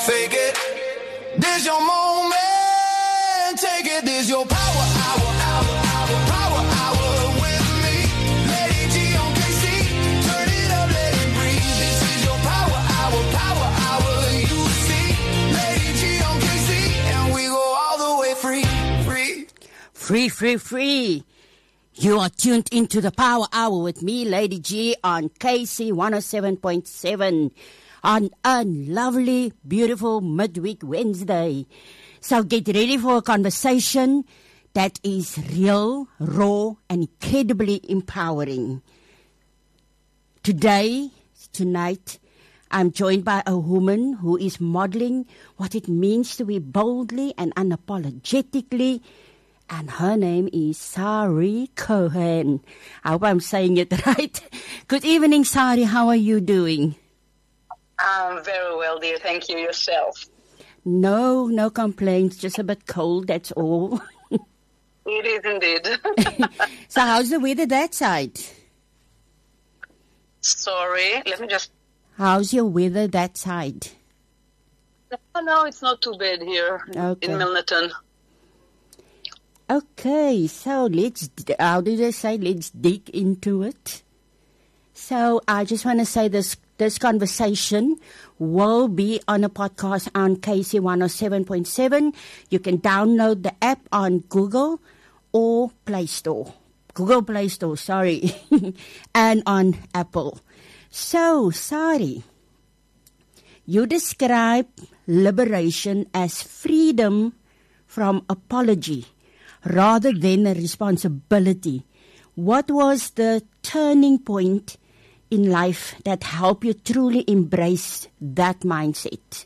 fake it. This your moment, take it. This your power hour, power hour with me. Lady G on KC, turn it up, let it breathe. This is your power hour, you see. Lady G on KC, and we go all the way free. Free. You are tuned into the Power Hour with me, Lady G, on KC 107.7 on a lovely, beautiful midweek Wednesday. So get ready for a conversation that is real, raw, and incredibly empowering. Tonight, I'm joined by a woman who is modeling what it means to be boldly and unapologetically. And her name is Sari Cohen. I hope I'm saying it right. Good evening, Sari. How are you doing? I'm very well, dear. Thank you. Yourself? No complaints. Just a bit cold, that's all. It is indeed. So how's the weather that side? Sorry, let me just... How's your weather that side? No, it's not too bad here in Milnerton. Okay, so let's dig into it. So I just want to say this conversation will be on a podcast on KC 107.7. You can download the app on Google or Play Store. Google Play Store, sorry. And on Apple. So, Sari, you describe liberation as freedom from apology rather than a responsibility. What was the turning point in life that helped you truly embrace that mindset?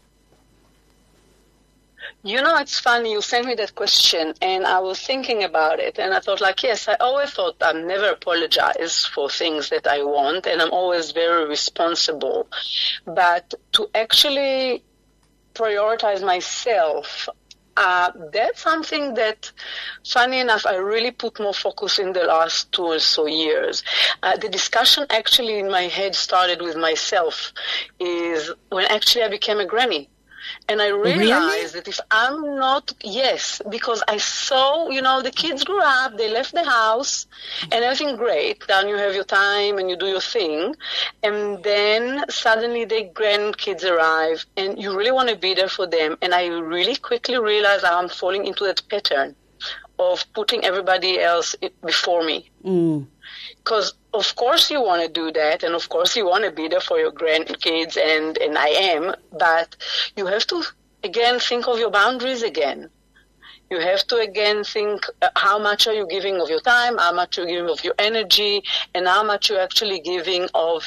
You know, it's funny, you sent me that question, and I was thinking about it, and I thought, yes, I always thought I never apologize for things that I want, and I'm always very responsible. But to actually prioritize myself, that's something that, funny enough, I really put more focus in the last 2 or so years. The discussion actually in my head started with myself is when actually I became a granny. And I realized that if I'm not, yes, because I saw, the kids grew up, they left the house, and everything great. Then you have your time and you do your thing. And then suddenly the grandkids arrive, and you really want to be there for them. And I really quickly realized I'm falling into that pattern of putting everybody else before me. Because, of course, you want to do that, and, of course, you want to be there for your grandkids, and I am, but you have to, again, think of your boundaries again. You have to, again, think how much are you giving of your time, how much you're giving of your energy, and how much you're actually giving of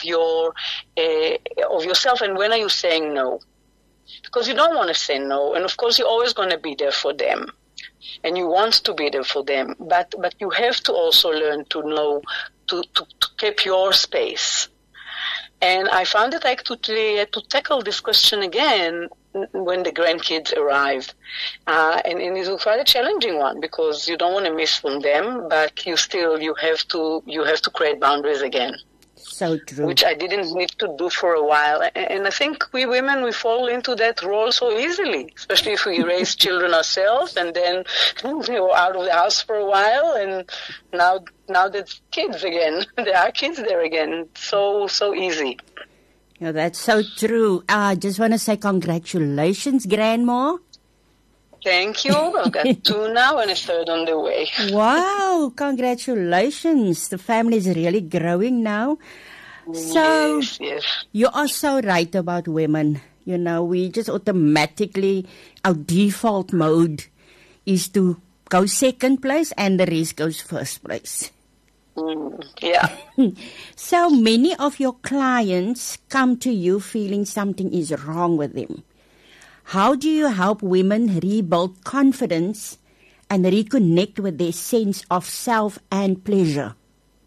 yourself, and when are you saying no? Because you don't want to say no, and, of course, you're always going to be there for them. And you want to be there for them, but you have to also learn to know to keep your space. And I found it actually to tackle this question again when the grandkids arrive, and it was quite a challenging one because you don't want to miss from them, but you have to create boundaries again. So true. Which I didn't need to do for a while. And I think we women, we fall into that role so easily, especially if we raise children ourselves and then we're out of the house for a while, and now there's kids again. There are kids there again. So easy. Yeah, that's so true. I just want to say congratulations, Grandma. Thank you. I've got 2 now and a 3rd on the way. Wow, congratulations. The family is really growing now. So, yes. You are so right about women. We just automatically, our default mode is to go second place and the rest goes first place. Yeah. So many of your clients come to you feeling something is wrong with them. How do you help women rebuild confidence and reconnect with their sense of self and pleasure?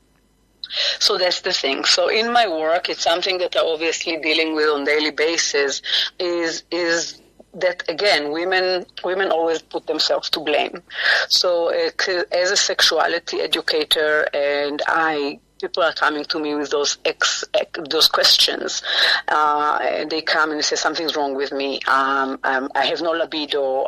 So that's the thing. So in my work, it's something that I'm obviously dealing with on a daily basis is that, again, women always put themselves to blame. So as a sexuality educator, and I people are coming to me with those questions. They come and they say something's wrong with me. I have no libido.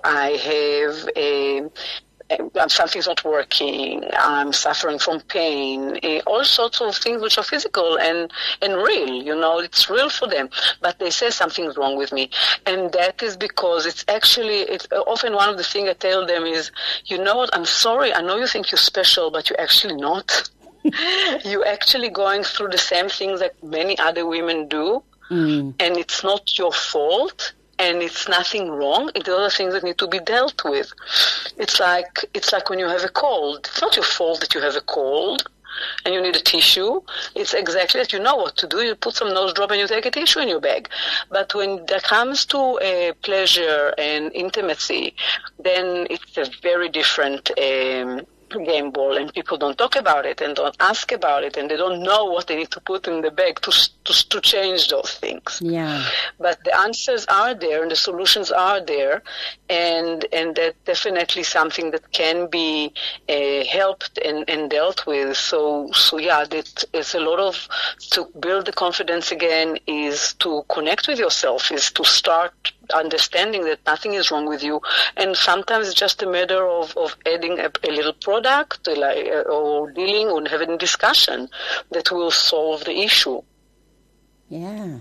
Something's not working. I'm suffering from pain. All sorts of things which are physical and real. It's real for them. But they say something's wrong with me, and that is because it's often one of the things I tell them is, you know what? I'm sorry. I know you think you're special, but you're actually not. You're actually going through the same things that many other women do, and it's not your fault. And it's nothing wrong. It's other things that need to be dealt with. It's like when you have a cold. It's not your fault that you have a cold and you need a tissue. It's exactly that you know what to do. You put some nose drop and you take a tissue in your bag. But when it comes to pleasure and intimacy, then it's a very different game ball, and people don't talk about it and don't ask about it, and they don't know what they need to put in the bag to change those things. Yeah. But the answers are there and the solutions are there, and that's definitely something that can be helped and dealt with. So yeah, that is a lot of, to build the confidence again is to connect with yourself, is to start understanding that nothing is wrong with you, and sometimes it's just a matter of adding a little product or dealing or having a discussion that will solve the issue. Yeah.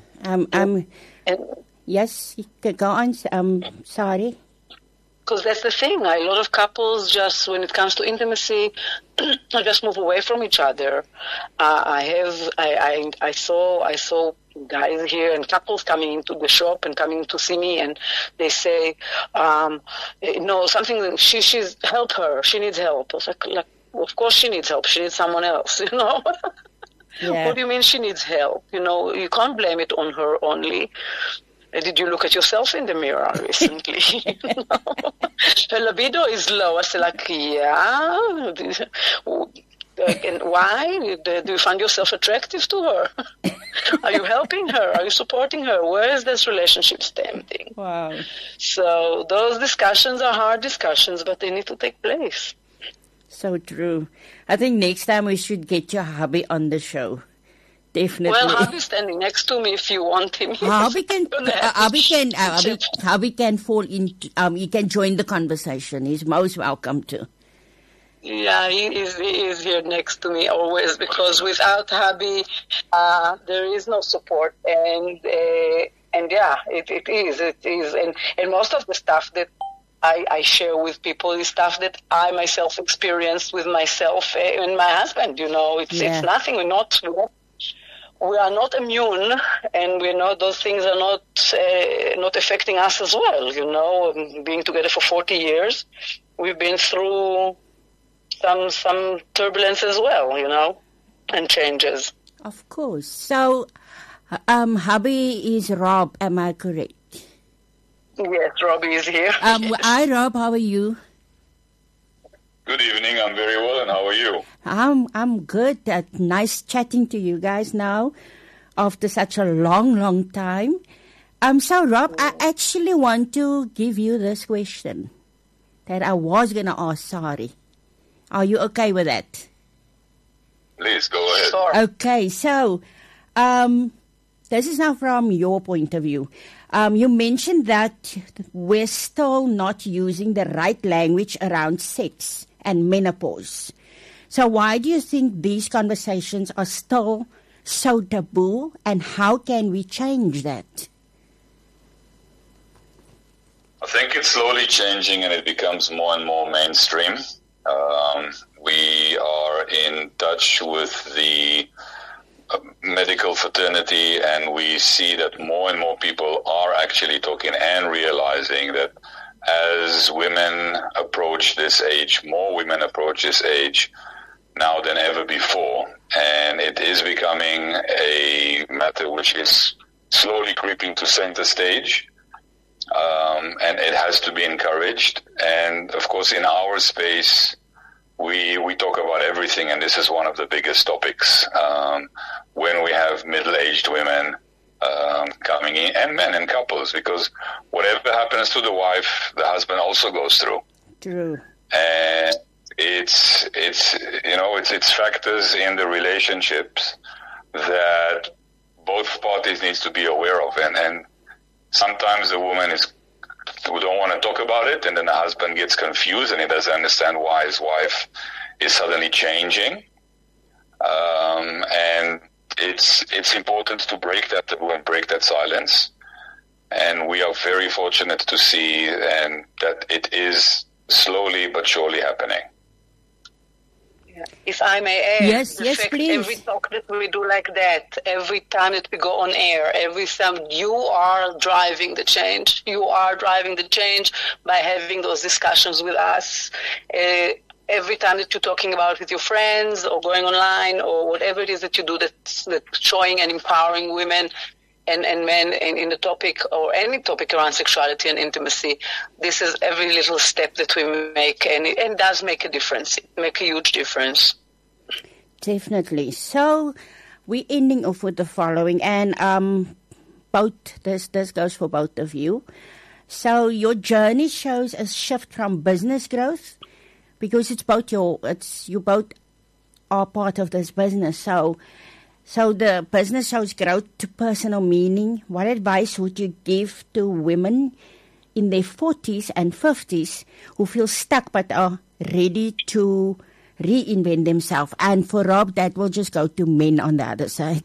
Yes, you could go on. Sorry. Because that's the thing. A lot of couples just, when it comes to intimacy, just move away from each other. I saw guys here and couples coming into the shop and coming to see me, and they say, something. She's help her. She needs help. I was like, of course she needs help. She needs someone else. Yeah. What do you mean she needs help? You can't blame it on her only. Did you look at yourself in the mirror recently? Her libido is low. I said, yeah. And why? Do you find yourself attractive to her? Are you helping her? Are you supporting her? Where is this relationship standing? Wow. So those discussions are hard discussions, but they need to take place. So true. I think next time we should get your hubby on the show. Definitely. Well, hubby's standing next to me if you want him. Hubby can fall in. He can join the conversation. He's most welcome to. Yeah, he is here next to me always, because without hubby, there is no support, and yeah, it is, and most of the stuff that I share with people is stuff that I myself experienced with myself and my husband. It's nothing. We are not immune, and we know those things are not affecting us as well. Being together for 40 years, we've been through some turbulence as well, and changes. Of course. So, hubby is Rob, am I correct? Yes, Robbie is here. Hi, Rob, how are you? Good evening, I'm very well, and how are you? I'm good. Nice chatting to you guys now after such a long time. So, Rob, I actually want to give you this question that I was going to ask Sari. Are you okay with that? Please, go ahead. Sure. Okay, so this is now from your point of view. You mentioned that we're still not using the right language around sex and menopause. So why do you think these conversations are still so taboo, and how can we change that? I think it's slowly changing, and it becomes more and more mainstream. We are in touch with the medical fraternity, and we see that more and more people are actually talking and realizing that as women approach this age, more women approach this age now than ever before, and it is becoming a matter which is slowly creeping to center stage, and it has to be encouraged. And of course, in our space, we talk about everything, and this is one of the biggest topics when we have middle-aged women coming in, and men and couples, because whatever happens to the wife, the husband also goes through. True. And it's factors in the relationships that both parties needs to be aware of, and sometimes the woman who don't want to talk about it, and then the husband gets confused and he doesn't understand why his wife is suddenly changing. And it's important to break that taboo and break that silence. And we are very fortunate to see and that it is slowly but surely happening. If I may add, yes, please. Every talk that we do like that, every time that we go on air, every time you are driving the change. You are driving the change by having those discussions with us. Every time that you're talking about it with your friends or going online or whatever it is that you do that's showing and empowering women and men in the topic or any topic around sexuality and intimacy, this is every little step that we make, and it does make a difference. It makes a huge difference. Definitely. So we're ending off with the following, and this goes for both of you. So your journey shows a shift from business growth, because you both are part of this business. So the business shows growth to personal meaning. What advice would you give to women in their 40s and 50s who feel stuck but are ready to reinvent themselves? And for Rob, that will just go to men on the other side.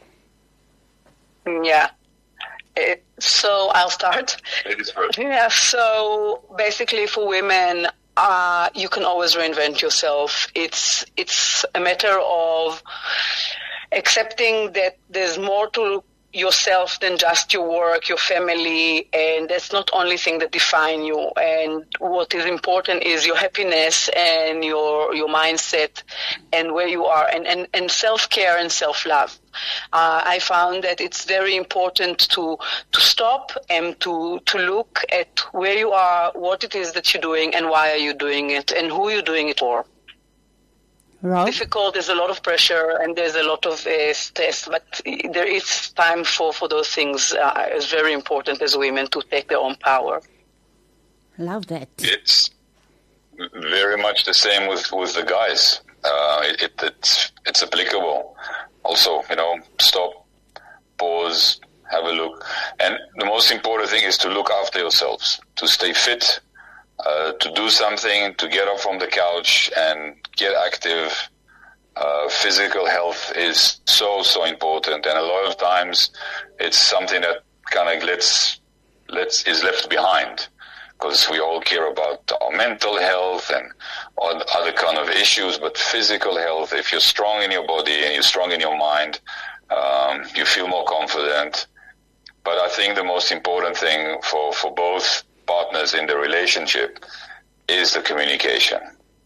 Yeah. So I'll start. Ladies first. Yeah. So basically for women, you can always reinvent yourself. It's a matter of accepting that there's more to yourself than just your work, your family, and that's not the only thing that define you. And what is important is your happiness and your mindset and where you are, and self-care and self-love. I found that it's very important to stop and to look at where you are, what it is that you're doing, and why are you doing it, and who you're doing it for. Rob? Difficult, there's a lot of pressure and there's a lot of stress, but there is time for those things. It's very important as women to take their own power. Love that. It's very much the same with the guys. It's applicable. Also, stop, pause, have a look. And the most important thing is to look after yourselves, to stay fit, to do something, to get up from the couch and get active. Physical health is so important, and a lot of times it's something that kind of is left behind, because we all care about our mental health and all other kind of issues. But physical health, if you're strong in your body and you're strong in your mind, you feel more confident. But I think the most important thing for both partners in the relationship is the communication,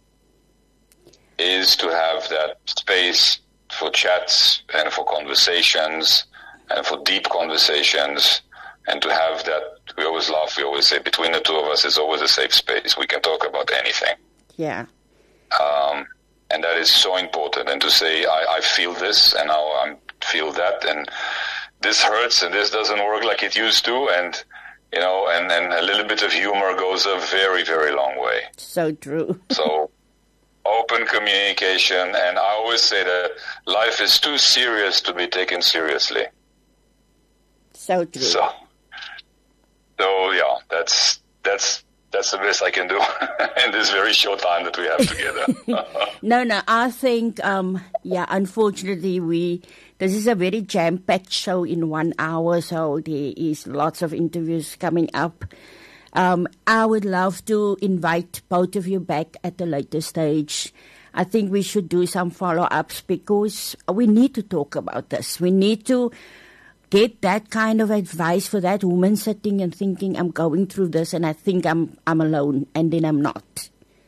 is to have that space for chats and for conversations and for deep conversations, and to have that. We always laugh, we always say between the two of us is always a safe space. We can talk about anything. Yeah. And that is so important. And to say, I feel this and now I feel that, and this hurts and this doesn't work like it used to, and and a little bit of humor goes a very, very long way. So true. So open communication, and I always say that life is too serious to be taken seriously. So true. So yeah, that's the best I can do in this very short time that we have together. No, I think, unfortunately, this is a very jam-packed show in 1 hour, so there is lots of interviews coming up. I would love to invite both of you back at a later stage. I think we should do some follow-ups, because we need to talk about this. We need to get that kind of advice for that woman sitting and thinking, I'm going through this and I think I'm alone, and then I'm not.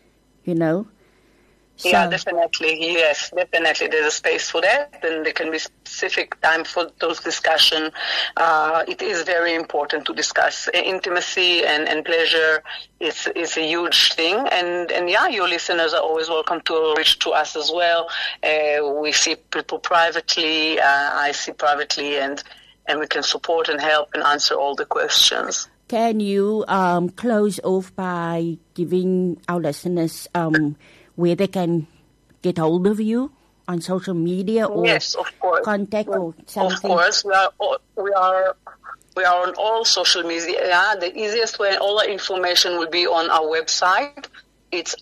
So, yeah, definitely. Yes, definitely. There's a space for that, and there can be specific time for those discussions. It is very important to discuss intimacy and pleasure. It's a huge thing, and your listeners are always welcome to reach to us as well. We see people privately. I see privately, and we can support and help and answer all the questions. Can you close off by giving our listeners where they can get hold of you on social media or Yes, of course. contact or something? Of course, we are on all social media. The easiest way, all the information will be on our website. It's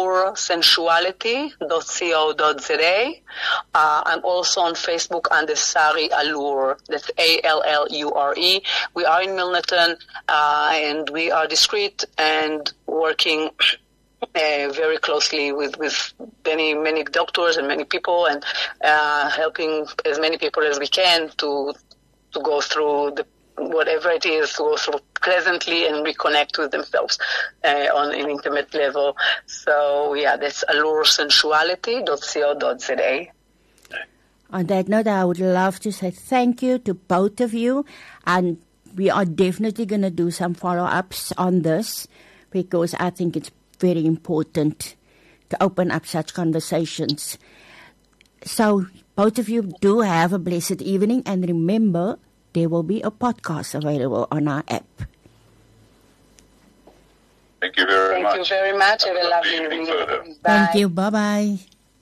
alluresensuality.co.za. I'm also on Facebook under Sari Allure. That's Allure. We are in Milnerton, and we are discreet and working very closely with many doctors and many people, and helping as many people as we can to go through whatever it is, to go through pleasantly and reconnect with themselves on an intimate level. So yeah, that's alluresensuality.co.za. On that note, I would love to say thank you to both of you, and we are definitely going to do some follow-ups on this, because I think it's very important to open up such conversations. So both of you do have a blessed evening, and remember, there will be a podcast available on our app. Thank you very much. Thank you very much. Have a lovely evening. Bye. Thank you. Bye-bye.